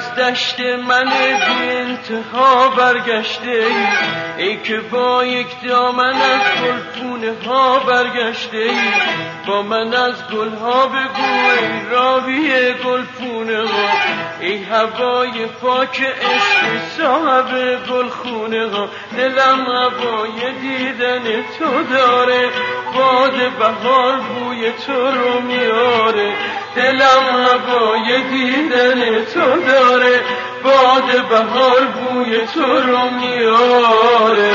از دشت من بی انتها برگشته ای که با یک دامن از گلپونه ها برگشته ای با من از گلها بگو ای راوی گلپونه ها ای هوای پاک عشق صاحب گلخونه ها دلم هوای دیدن تو داره باد بهار بوی تو رو میاره دلم هوای دیدن تو داره باد بهار بوی تو رو میاره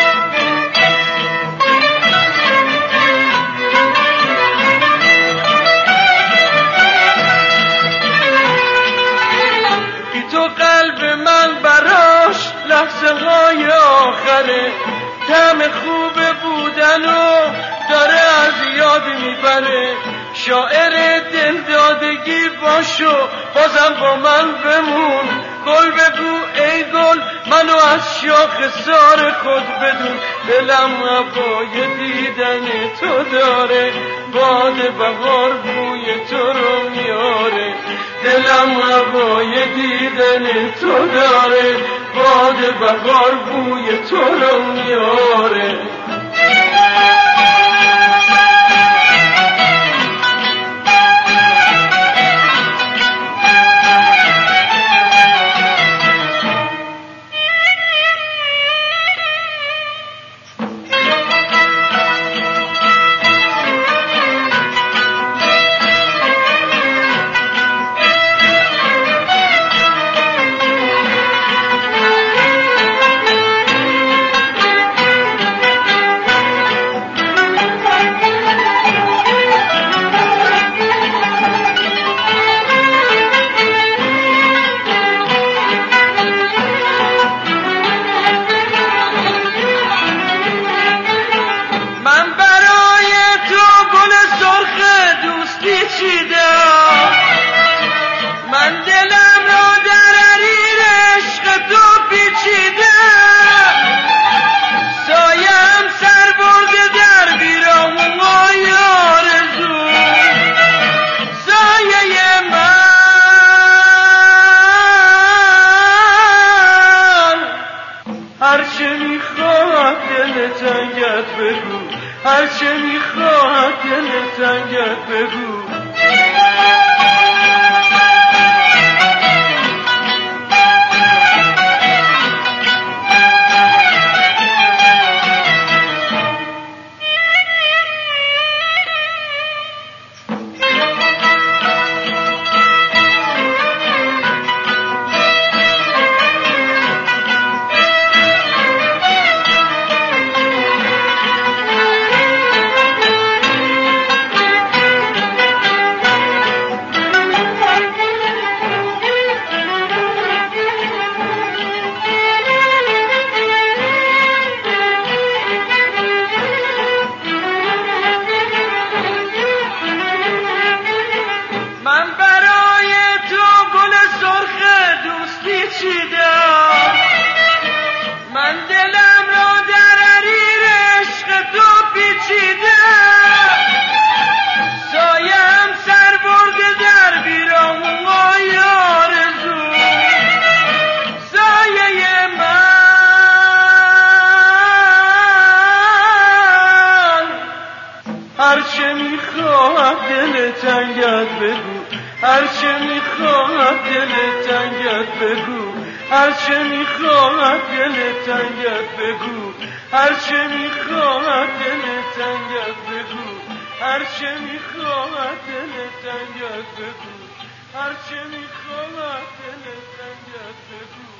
بی تو قلب من براش لحظه های آخره طعم خوب بودنو داره از یاد میبره شاعر دلدادگی باشو بازم با من بمون گل بگو ای گل منو از شاخسار خود بدون دلم هوای دیدن تو داره باد بهار بوی تو رو میاره دلم هوای دیدن تو داره باد بهار بوی تو رو میاره من دلم را در حریر عشق تو پیچیدم سایم سر برده در بیرامون‌های آرزو سایه من هرچه میخواد دل تنگت بگو هرچه میخواد دل تنگت بگو من دلم را در حریر عشق تو پیچیدم سایم سر برده در بیرامون‌های آرزو سایه من هرچه میخواد دل تنگت بگو هرچه میخواد دل تنگت بگو هرچه میخواد دل تنگت بگو هرچه میخواد دل تنگت بگو هرچه میخواد دل تنگت بگو هرچه میخواد دل تنگت بگو